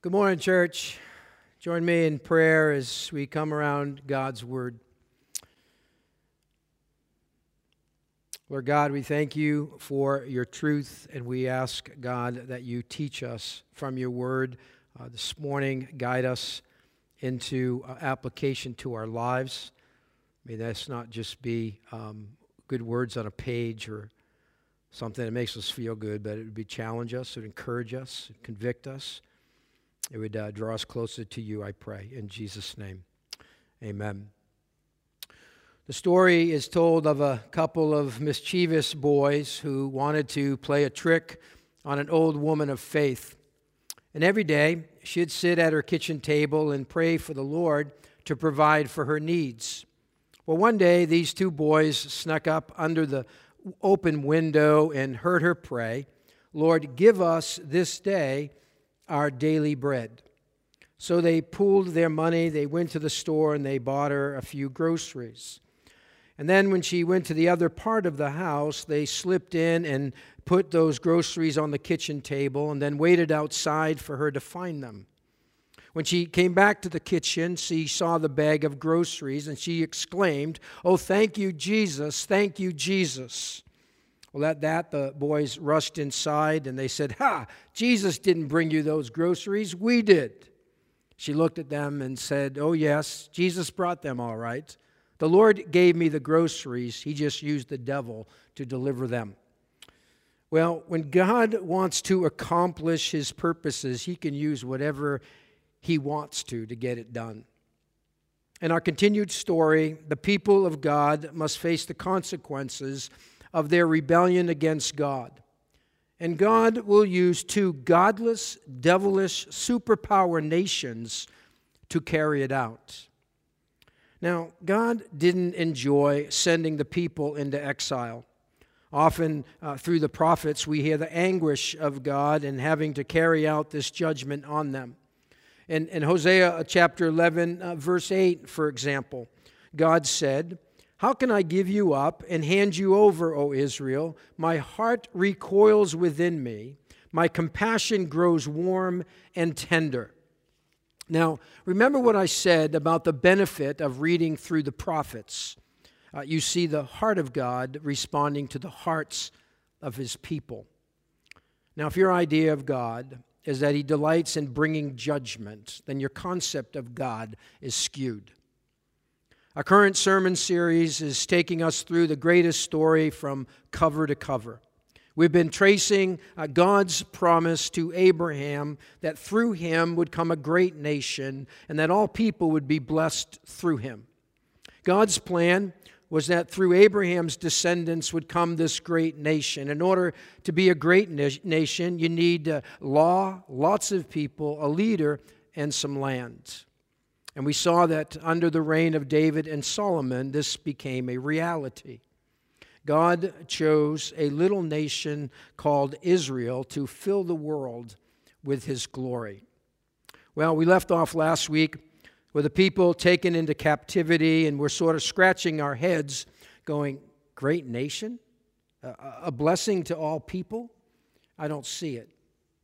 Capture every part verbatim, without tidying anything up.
Good morning, church. Join me in prayer as we come around God's Word. Lord God, we thank you for your truth, and we ask, God, that you teach us from your Word uh, this morning. Guide us into uh, application to our lives. May this not just be um, good words on a page or something that makes us feel good, but it would be challenge us, it would encourage us, it would convict us. It would uh, draw us closer to you, I pray. In Jesus' name, amen. The story is told of a couple of mischievous boys who wanted to play a trick on an old woman of faith. And every day, she'd sit at her kitchen table and pray for the Lord to provide for her needs. Well, one day, these two boys snuck up under the open window and heard her pray, "Lord, give us this day our daily bread." So they pooled their money, they went to the store, and they bought her a few groceries. And then when she went to the other part of the house, they slipped in and put those groceries on the kitchen table and then waited outside for her to find them. When she came back to the kitchen, she saw the bag of groceries, and she exclaimed, "Oh, thank you, Jesus, thank you, Jesus." Well, at that, the boys rushed inside, and they said, "Ha! Jesus didn't bring you those groceries, we did." She looked at them and said, "Oh, yes, Jesus brought them all right. The Lord gave me the groceries. He just used the devil to deliver them." Well, when God wants to accomplish his purposes, he can use whatever he wants to to get it done. In our continued story, the people of God must face the consequences of their rebellion against God. And God will use two godless, devilish, superpower nations to carry it out. Now, God didn't enjoy sending the people into exile. Often uh, through the prophets, we hear the anguish of God in having to carry out this judgment on them. In, in Hosea chapter eleven, uh, verse eight, for example, God said, "How can I give you up and hand you over, O Israel? My heart recoils within me. My compassion grows warm and tender." Now, remember what I said about the benefit of reading through the prophets. Uh, you see the heart of God responding to the hearts of his people. Now, if your idea of God is that he delights in bringing judgment, then your concept of God is skewed. Our current sermon series is taking us through the greatest story from cover to cover. We've been tracing uh, God's promise to Abraham that through him would come a great nation and that all people would be blessed through him. God's plan was that through Abraham's descendants would come this great nation. In order to be a great na- nation, you need uh, law, lots of people, a leader, and some land. And we saw that under the reign of David and Solomon, this became a reality. God chose a little nation called Israel to fill the world with his glory. Well, we left off last week with the people taken into captivity, and we're sort of scratching our heads going, great nation? A, a blessing to all people? I don't see it.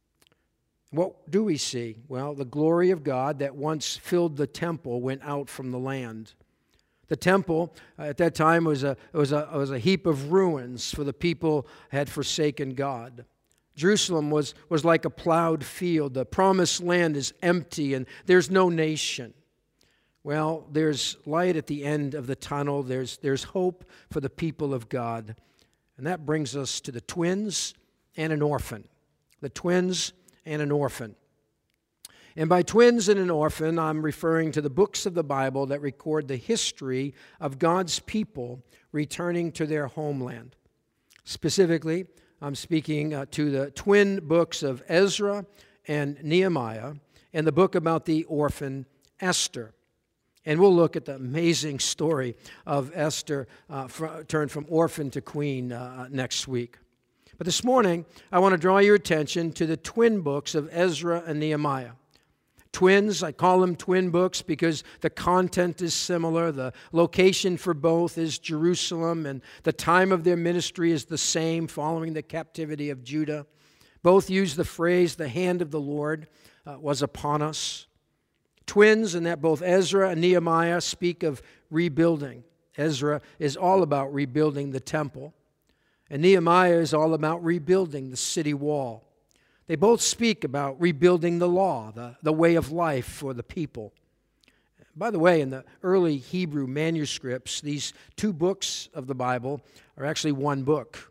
What do we see? Well, the glory of God that once filled the temple went out from the land. The temple uh, at that time was a, was, a, was a heap of ruins, for the people had forsaken God. Jerusalem was, was like a plowed field. The promised land is empty, and there's no nation. Well, there's light at the end of the tunnel. There's, there's hope for the people of God. And that brings us to the twins and an orphan. The twins and an orphan. And by twins and an orphan, I'm referring to the books of the Bible that record the history of God's people returning to their homeland. Specifically, I'm speaking uh, to the twin books of Ezra and Nehemiah, and the book about the orphan Esther. And we'll look at the amazing story of Esther uh, fr- turned from orphan to queen uh, next week. But this morning, I want to draw your attention to the twin books of Ezra and Nehemiah. Twins, I call them twin books because the content is similar. The location for both is Jerusalem, and the time of their ministry is the same, following the captivity of Judah. Both use the phrase, the hand of the Lord. uh, was upon us. Twins in that both Ezra and Nehemiah speak of rebuilding. Ezra is all about rebuilding the temple, and Nehemiah is all about rebuilding the city wall. They both speak about rebuilding the law, the, the way of life for the people. By the way, in the early Hebrew manuscripts, these two books of the Bible are actually one book.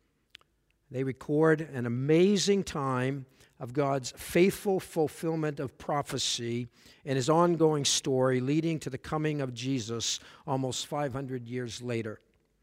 They record an amazing time of God's faithful fulfillment of prophecy and his ongoing story leading to the coming of Jesus almost five hundred years later.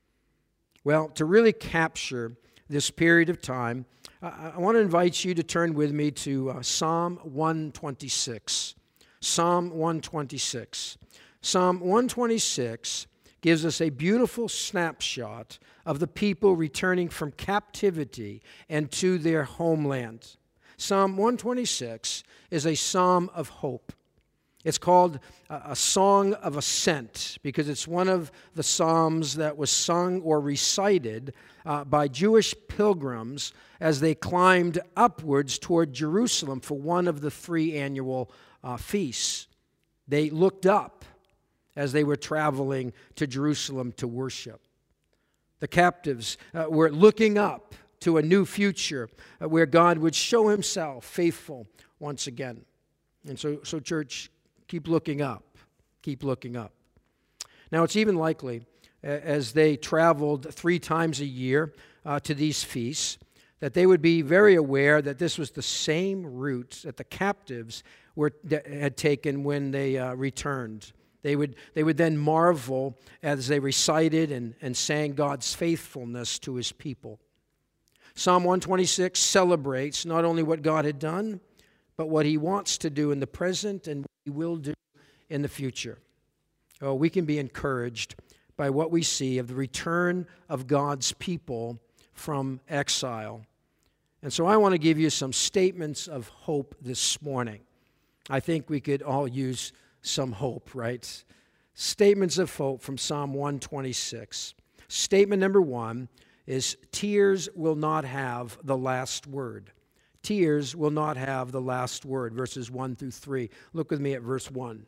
Well, to really capture this period of time, I, I want to invite you to turn with me to uh, Psalm one twenty-six. Psalm one twenty-six. Psalm one twenty-six gives us a beautiful snapshot of the people returning from captivity and to their homeland. Psalm one twenty-six is a psalm of hope. It's called a song of ascent because it's one of the psalms that was sung or recited uh, by Jewish pilgrims as they climbed upwards toward Jerusalem for one of the three annual uh, feasts. They looked up as they were traveling to Jerusalem to worship. The captives uh, were looking up to a new future uh, where God would show himself faithful once again. And so, so church, keep looking up. Keep looking up. Now, it's even likely, uh, as they traveled three times a year uh, to these feasts, that they would be very aware that this was the same route that the captives were had taken when they uh, returned. They would, they would then marvel as they recited and, and sang God's faithfulness to his people. Psalm one twenty-six celebrates not only what God had done, but what he wants to do in the present and what he will do in the future. Oh, we can be encouraged by what we see of the return of God's people from exile. And so I want to give you some statements of hope this morning. I think we could all use some hope, right? Statements of hope from Psalm one twenty-six. Statement number one is tears will not have the last word. Tears will not have the last word, verses one through three. Look with me at verse one.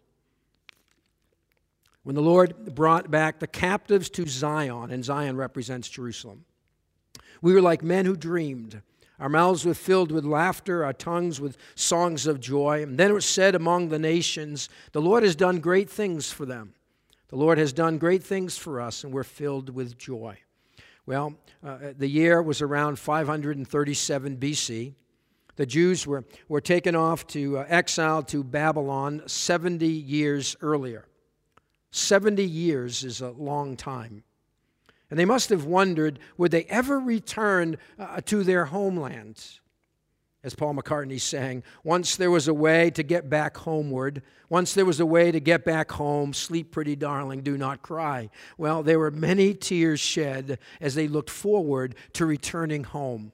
When the Lord brought back the captives to Zion, and Zion represents Jerusalem, we were like men who dreamed. Our mouths were filled with laughter, our tongues with songs of joy. And then it was said among the nations, the Lord has done great things for them. The Lord has done great things for us, and we're filled with joy. Well, uh, the year was around five hundred thirty-seven B C. The Jews were, were taken off to uh, exile to Babylon seventy years earlier. seventy years is a long time. And they must have wondered, would they ever return uh, to their homelands? As Paul McCartney sang, once there was a way to get back homeward. Once there was a way to get back home. Sleep, pretty darling, do not cry. Well, there were many tears shed as they looked forward to returning home.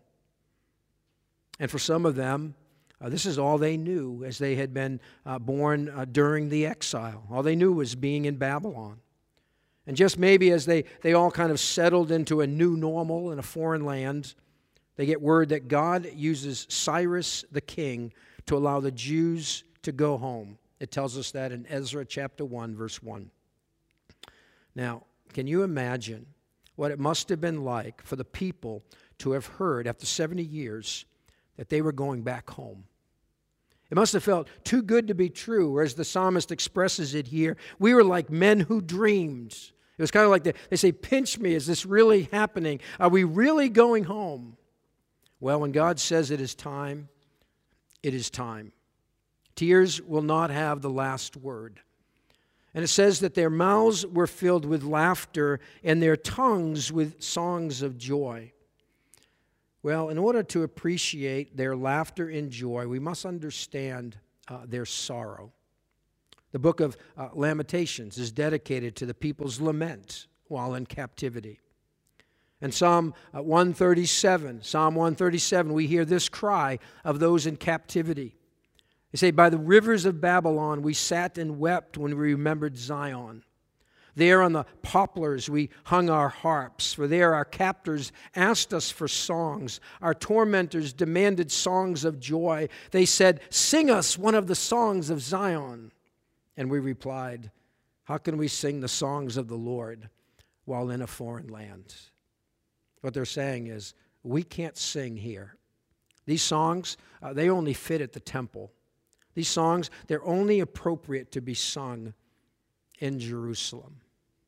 And for some of them, uh, this is all they knew as they had been uh, born uh, during the exile. All they knew was being in Babylon. And just maybe as they, they all kind of settled into a new normal in a foreign land, they get word that God uses Cyrus the king to allow the Jews to go home. It tells us that in Ezra chapter one, verse one. Now, can you imagine what it must have been like for the people to have heard after seventy years that they were going back home? It must have felt too good to be true, or as the psalmist expresses it here, we were like men who dreamed. It was kind of like they, they say, pinch me, is this really happening? Are we really going home? Well, when God says it is time, it is time. Tears will not have the last word. And it says that their mouths were filled with laughter and their tongues with songs of joy. Well, in order to appreciate their laughter and joy, we must understand uh, their sorrow. The book of uh, Lamentations is dedicated to the people's lament while in captivity. In Psalm one thirty-seven, Psalm one thirty-seven, we hear this cry of those in captivity. They say, by the rivers of Babylon we sat and wept when we remembered Zion. There on the poplars we hung our harps, for there our captors asked us for songs. Our tormentors demanded songs of joy. They said, "Sing us one of the songs of Zion." And we replied, "How can we sing the songs of the Lord while in a foreign land?" What they're saying is, we can't sing here. These songs, uh, they only fit at the temple. These songs, they're only appropriate to be sung in Jerusalem.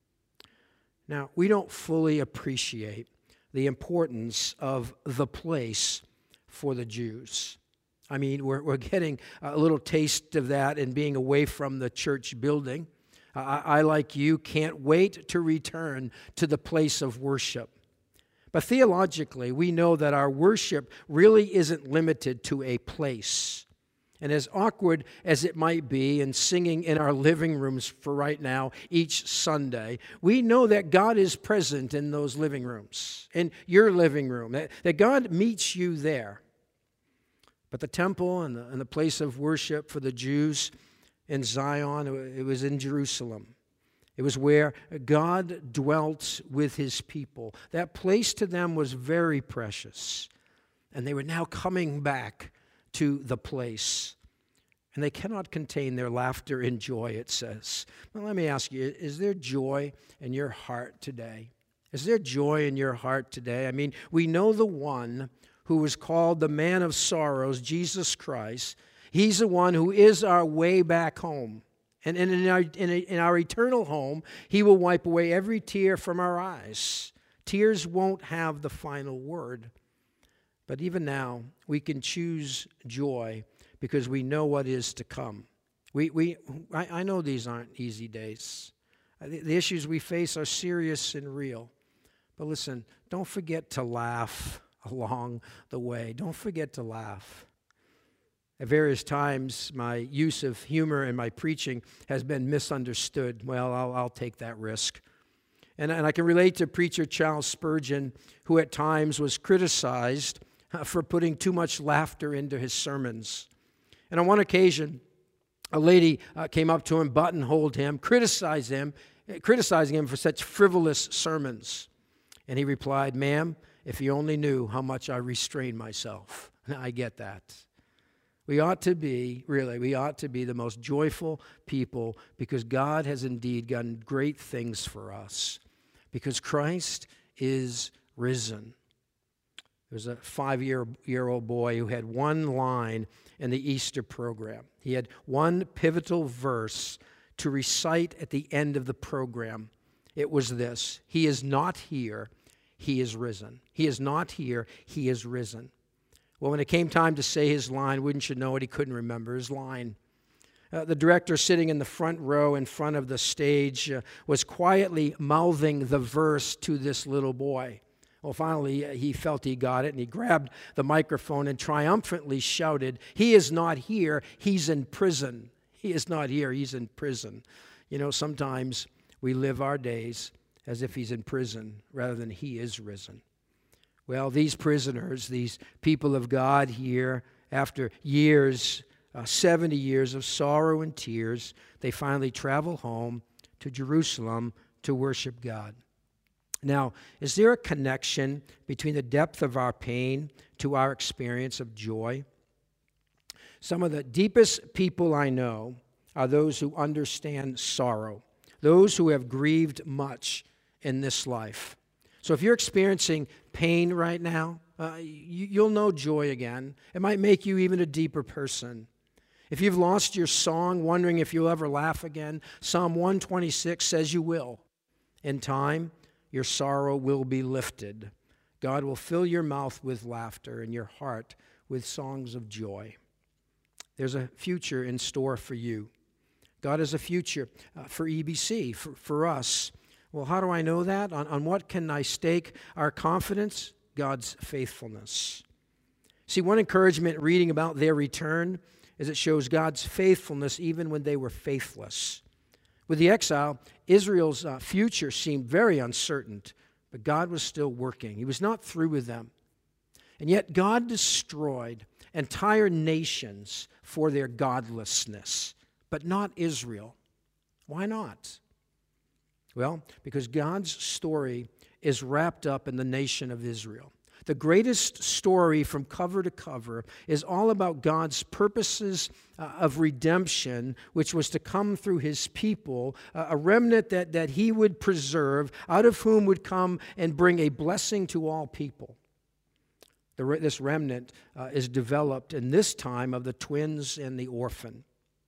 Now, we don't fully appreciate the importance of the place for the Jews. I mean, we're, we're getting a little taste of that in being away from the church building. I, I, like you, can't wait to return to the place of worship. But theologically, we know that our worship really isn't limited to a place. And as awkward as it might be in singing in our living rooms for right now each Sunday, we know that God is present in those living rooms, in your living room, that, that God meets you there. But the temple and the, and the place of worship for the Jews in Zion, it was in Jerusalem. It was where God dwelt with his people. That place to them was very precious. And they were now coming back to the place. And they cannot contain their laughter and joy, it says. Well, let me ask you, is there joy in your heart today? Is there joy in your heart today? I mean, we know the one who was called the man of sorrows, Jesus Christ. He's the one who is our way back home. And in our, in, a, in our eternal home, he will wipe away every tear from our eyes. Tears won't have the final word. But even now, we can choose joy because we know what is to come. We, we, I, I know these aren't easy days. The, the issues we face are serious and real. But listen, don't forget to laugh along the way. Don't forget to laugh. At various times, my use of humor in my preaching has been misunderstood. Well, I'll, I'll take that risk. And, and I can relate to preacher Charles Spurgeon, who at times was criticized for putting too much laughter into his sermons. And on one occasion, a lady uh, came up to him, buttonholed him, criticized him, criticizing him for such frivolous sermons. And he replied, "Ma'am, if you only knew how much I restrain myself." Now, I get that. We ought to be, really, we ought to be the most joyful people because God has indeed done great things for us. Because Christ is risen. There was a five-year-old boy who had one line in the Easter program. He had one pivotal verse to recite at the end of the program. It was this: "He is not here, he is risen. He is not here, he is risen." Well, when it came time to say his line, wouldn't you know it, he couldn't remember his line. Uh, the director sitting in the front row in front of the stage uh, was quietly mouthing the verse to this little boy. Well, finally, uh, he felt he got it, and he grabbed the microphone and triumphantly shouted, "He is not here, he's in prison. He is not here, he's in prison." You know, sometimes we live our days as if he's in prison rather than he is risen. Well, these prisoners, these people of God here, after years, uh, seventy years of sorrow and tears, they finally travel home to Jerusalem to worship God. Now, is there a connection between the depth of our pain to our experience of joy? Some of the deepest people I know are those who understand sorrow, those who have grieved much in this life. So if you're experiencing pain right now, uh, you, you'll know joy again. It might make you even a deeper person. If you've lost your song, wondering if you'll ever laugh again, Psalm one twenty-six says you will. In time, your sorrow will be lifted. God will fill your mouth with laughter and your heart with songs of joy. There's a future in store for you. God has a future uh, for E B C, for, for us. Well, how do I know that? On, on what can I stake our confidence? God's faithfulness. See, one encouragement reading about their return is it shows God's faithfulness even when they were faithless. With the exile, Israel's uh, future seemed very uncertain, but God was still working. He was not through with them. And yet God destroyed entire nations for their godlessness, but not Israel. Why not? Well, because God's story is wrapped up in the nation of Israel. The greatest story from cover to cover is all about God's purposes uh, of redemption, which was to come through his people, uh, a remnant that, that he would preserve, out of whom would come and bring a blessing to all people. The, this remnant uh, is developed in this time of the twins and the orphan.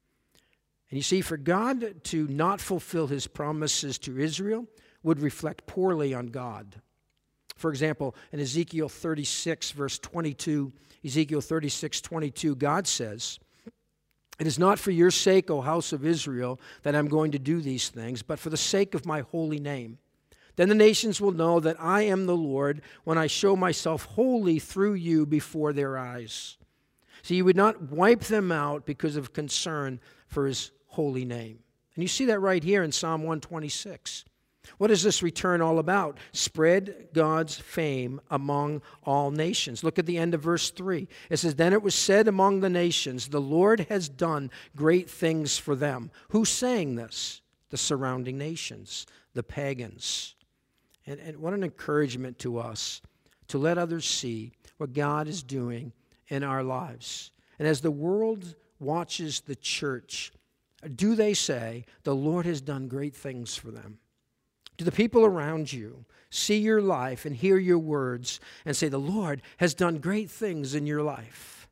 And you see, for God to not fulfill his promises to Israel would reflect poorly on God. For example, in Ezekiel thirty-six, verse twenty-two, Ezekiel thirty-six, twenty-two, God says, "It is not for your sake, O house of Israel, that I'm going to do these things, but for the sake of my holy name. Then the nations will know that I am the Lord when I show myself holy through you before their eyes." See, he would not wipe them out because of concern for his holy name. And you see that right here in Psalm one twenty-six. What is this return all about? Spread God's fame among all nations. Look at the end of verse three. It says, "Then it was said among the nations, the Lord has done great things for them." Who's saying this? The surrounding nations, the pagans. And, and what an encouragement to us to let others see what God is doing in our lives. And as the world watches the church, do they say, the Lord has done great things for them? Do the people around you see your life and hear your words and say, the Lord has done great things in your life?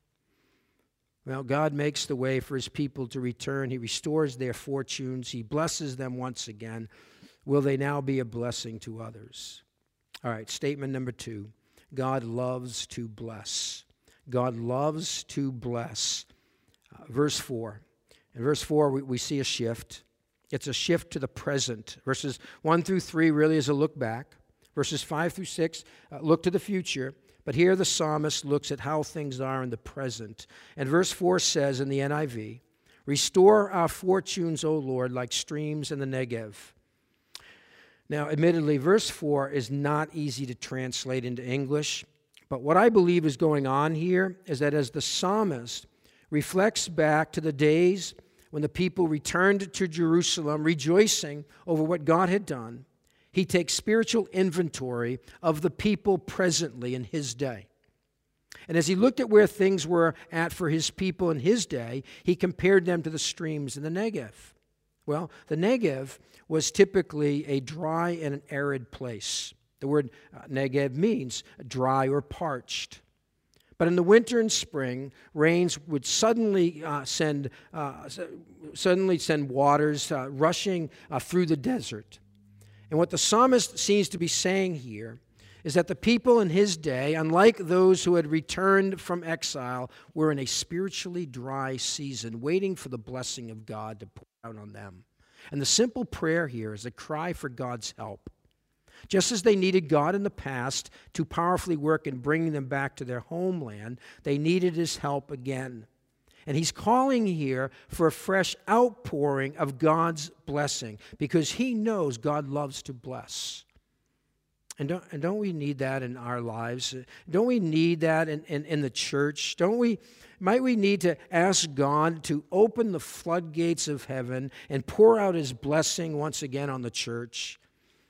Well, God makes the way for his people to return. He restores their fortunes. He blesses them once again. Will they now be a blessing to others? All right, statement number two. God loves to bless. God loves to bless. Uh, verse four. In verse four, we, we see a shift. It's a shift to the present. Verses one through three really is a look back. Verses five through six uh, look to the future. But here the psalmist looks at how things are in the present. And verse four says in the N I V, "Restore our fortunes, O Lord, like streams in the Negev." Now, admittedly, verse four is not easy to translate into English. But what I believe is going on here is that as the psalmist reflects back to the days when the people returned to Jerusalem, rejoicing over what God had done, he takes spiritual inventory of the people presently in his day. And as he looked at where things were at for his people in his day, he compared them to the streams in the Negev. Well, the Negev was typically a dry and an arid place. The word uh, Negev means dry or parched. But in the winter and spring, rains would suddenly uh, send uh, suddenly send waters uh, rushing uh, through the desert. And what the psalmist seems to be saying here is that the people in his day, unlike those who had returned from exile, were in a spiritually dry season, waiting for the blessing of God to pour out on them. And the simple prayer here is a cry for God's help. Just as they needed God in the past to powerfully work in bringing them back to their homeland, they needed his help again. And he's calling here for a fresh outpouring of God's blessing because he knows God loves to bless. And don't, and don't we need that in our lives? Don't we need that in, in, in the church? Don't we? Might we need to ask God to open the floodgates of heaven and pour out his blessing once again on the church?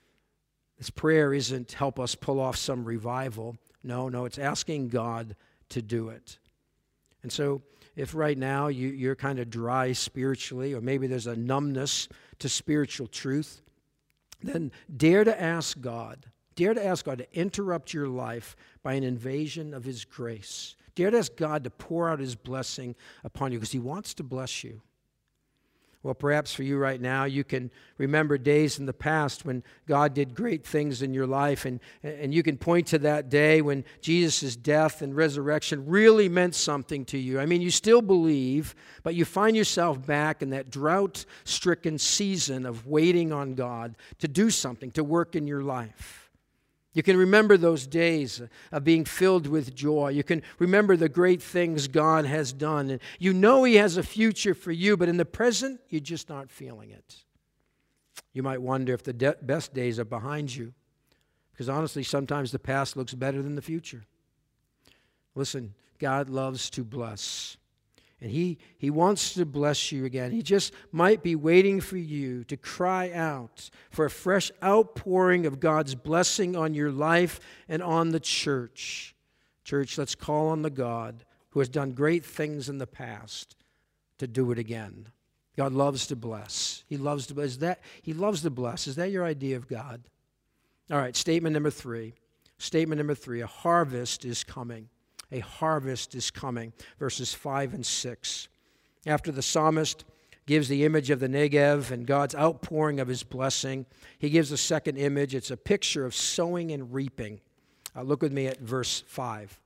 This prayer isn't help us pull off some revival. No, no, it's asking God to do it. And so if right now you, you're kind of dry spiritually, or maybe there's a numbness to spiritual truth, then dare to ask God, dare to ask God to interrupt your life by an invasion of his grace. Dare to ask God to pour out his blessing upon you because he wants to bless you. Well, perhaps for you right now, you can remember days in the past when God did great things in your life, and, and you can point to that day when Jesus' death and resurrection really meant something to you. I mean, you still believe, but you find yourself back in that drought-stricken season of waiting on God to do something, to work in your life. You can remember those days of being filled with joy. You can remember the great things God has done. And you know he has a future for you, but in the present, you're just not feeling it. You might wonder if the de- best days are behind you, because honestly, sometimes the past looks better than the future. Listen, God loves to bless. And he, he wants to bless you again. He just might be waiting for you to cry out for a fresh outpouring of God's blessing on your life and on the church. Church, let's call on the God who has done great things in the past to do it again. God loves to bless. He loves to bless. Is that, he loves to bless. Is that your idea of God? All right, statement number three. Statement number three, a harvest is coming. A harvest is coming, verses five and six. After the psalmist gives the image of the Negev and God's outpouring of his blessing, he gives a second image. It's a picture of sowing and reaping. Uh, look with me at verse five.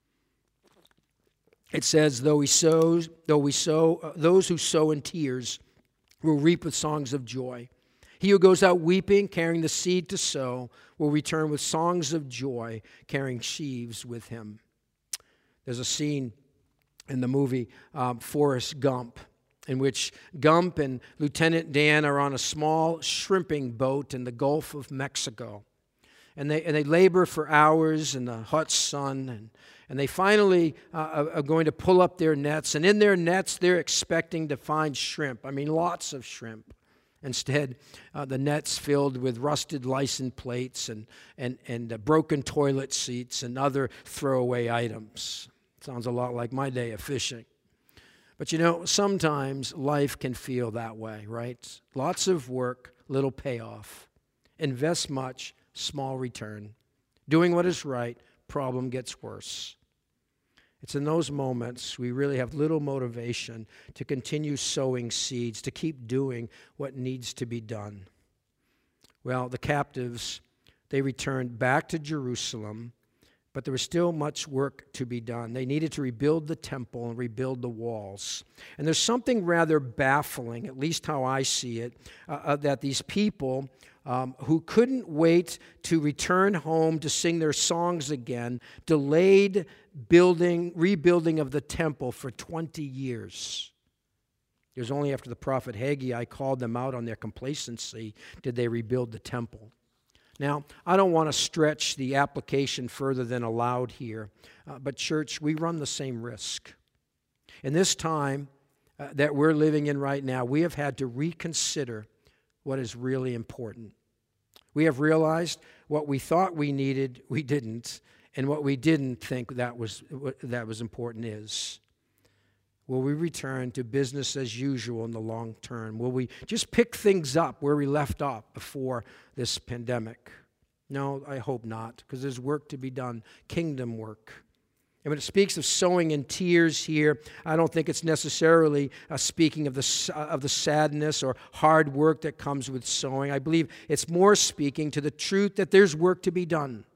It says, though we sows, though we sow, uh, those who sow in tears will reap with songs of joy. He who goes out weeping, carrying the seed to sow, will return with songs of joy, carrying sheaves with him. There's a scene in the movie um, Forrest Gump in which Gump and Lieutenant Dan are on a small shrimping boat in the Gulf of Mexico. And they, and they labor for hours in the hot sun, and, and they finally uh, are going to pull up their nets. And in their nets, they're expecting to find shrimp. I mean, lots of shrimp. Instead, uh, the net's filled with rusted license plates and, and, and uh, broken toilet seats and other throwaway items. Sounds a lot like my day of fishing. But you know, sometimes life can feel that way, right? Lots of work, little payoff. Invest much, small return. Doing what is right, problem gets worse. It's in those moments we really have little motivation to continue sowing seeds, to keep doing what needs to be done. Well, the captives, they returned back to Jerusalem, but there was still much work to be done. They needed to rebuild the temple and rebuild the walls. And there's something rather baffling, at least how I see it, uh, uh, that these people um, who couldn't wait to return home to sing their songs again delayed building, rebuilding of the temple for twenty years. It was only after the prophet Haggai called them out on their complacency did they rebuild the temple. Now, I don't want to stretch the application further than allowed here, uh, but church, we run the same risk. In this time uh, that we're living in right now, we have had to reconsider what is really important. We have realized what we thought we needed, we didn't, and what we didn't think that was, that was important is. Will we return to business as usual in the long term? Will we just pick things up where we left off before this pandemic? No, I hope not, because there's work to be done, kingdom work. And when it speaks of sowing in tears here, I don't think it's necessarily uh, speaking of the, uh, of the sadness or hard work that comes with sowing. I believe it's more speaking to the truth that there's work to be done.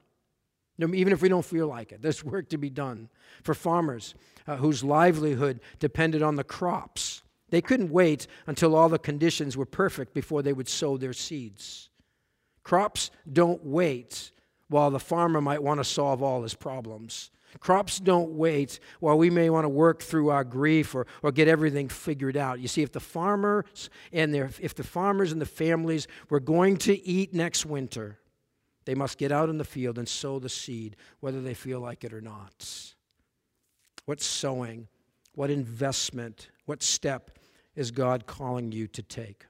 Even if we don't feel like it, there's work to be done. For farmers uh, whose livelihood depended on the crops, they couldn't wait until all the conditions were perfect before they would sow their seeds. Crops don't wait while the farmer might want to solve all his problems. Crops don't wait while we may want to work through our grief or, or get everything figured out. You see, if the farmers and their if the farmers and the families were going to eat next winter, they must get out in the field and sow the seed, whether they feel like it or not. What sowing, what investment, what step is God calling you to take?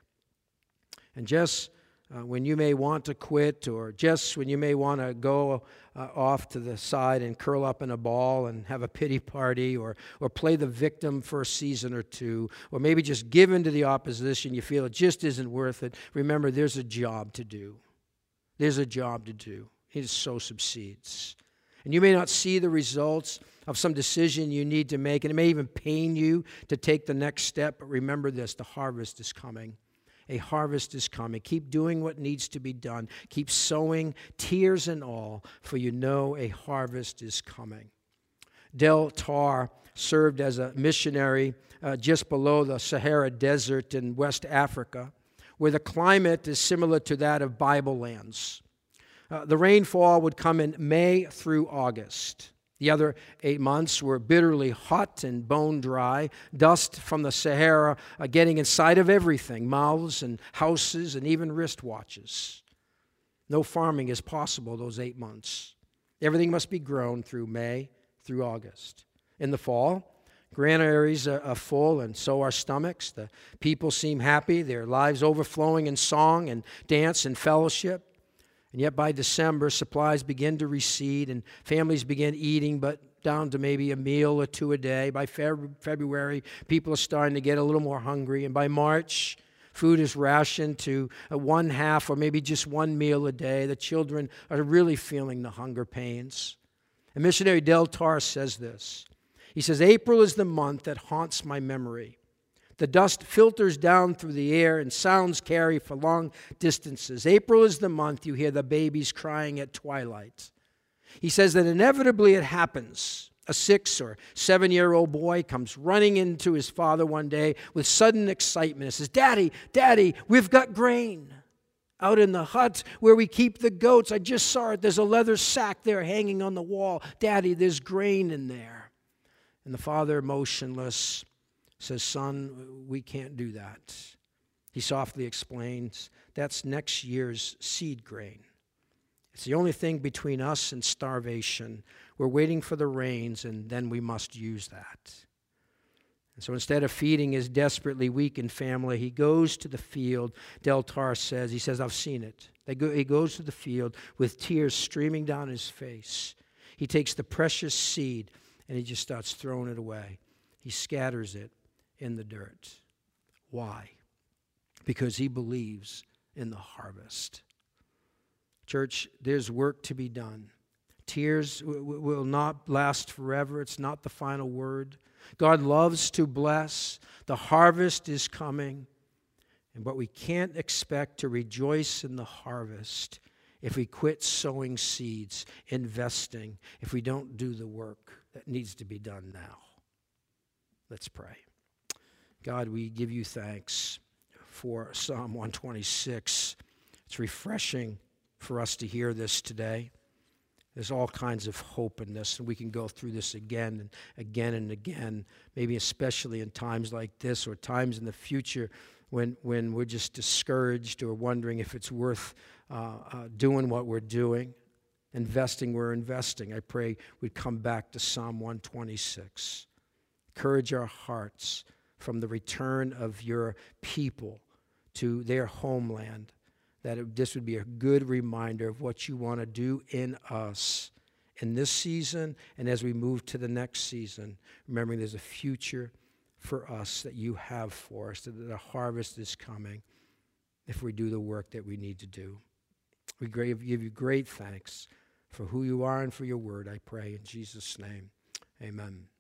And just uh, when you may want to quit, or just when you may want to go uh, off to the side and curl up in a ball and have a pity party, or, or play the victim for a season or two, or maybe just give in to the opposition, you feel it just isn't worth it, remember there's a job to do. There's a job to do. It sow some seeds. And you may not see the results of some decision you need to make, and it may even pain you to take the next step, but remember this, the harvest is coming. A harvest is coming. Keep doing what needs to be done. Keep sowing, tears and all, for you know a harvest is coming. Del Tar served as a missionary uh, just below the Sahara Desert in West Africa, where the climate is similar to that of Bible lands. Uh, the rainfall would come in May through August. The other eight months were bitterly hot and bone dry, dust from the Sahara uh, getting inside of everything, mouths and houses and even wristwatches. No farming is possible those eight months. Everything must be grown through May through August. In the fall, Granaries are, are full, and so are stomachs. The people seem happy, their lives overflowing in song and dance and fellowship. And yet by December, supplies begin to recede, and families begin eating, but down to maybe a meal or two a day. By Feb- February, people are starting to get a little more hungry. And by March, food is rationed to a one half or maybe just one meal a day. The children are really feeling the hunger pains. And missionary Del Tar says this. He says, April is the month that haunts my memory. The dust filters down through the air and sounds carry for long distances. April is the month you hear the babies crying at twilight. He says that inevitably it happens. A six or seven-year-old boy comes running into his father one day with sudden excitement and says, Daddy, Daddy, we've got grain. Out in the hut where we keep the goats, I just saw it. There's a leather sack there hanging on the wall. Daddy, there's grain in there. And the father, motionless, says, son, we can't do that. He softly explains, that's next year's seed grain. It's the only thing between us and starvation. We're waiting for the rains, and then we must use that. And so instead of feeding his desperately weakened family, he goes to the field. Del Tar says, he says, I've seen it. They go, he goes to the field with tears streaming down his face. He takes the precious seed, and he just starts throwing it away. He scatters it in the dirt. Why? Because he believes in the harvest. Church, there's work to be done. Tears w- w- will not last forever. It's not the final word. God loves to bless. The harvest is coming. And but we can't expect to rejoice in the harvest if we quit sowing seeds, investing, if we don't do the work that needs to be done now. Let's pray. God, we give you thanks for Psalm one twenty-six. It's refreshing for us to hear this today. There's all kinds of hope in this, and we can go through this again and again and again, maybe especially in times like this or times in the future when, when we're just discouraged or wondering if it's worth uh, uh, doing what we're doing, investing we're investing. I pray we'd come back to Psalm one twenty-six. Encourage our hearts from the return of your people to their homeland, that it, this would be a good reminder of what you want to do in us in this season and as we move to the next season, remembering there's a future for us that you have for us, that the harvest is coming if we do the work that we need to do. We give you great thanks for who you are and for your word, I pray in Jesus' name. Amen.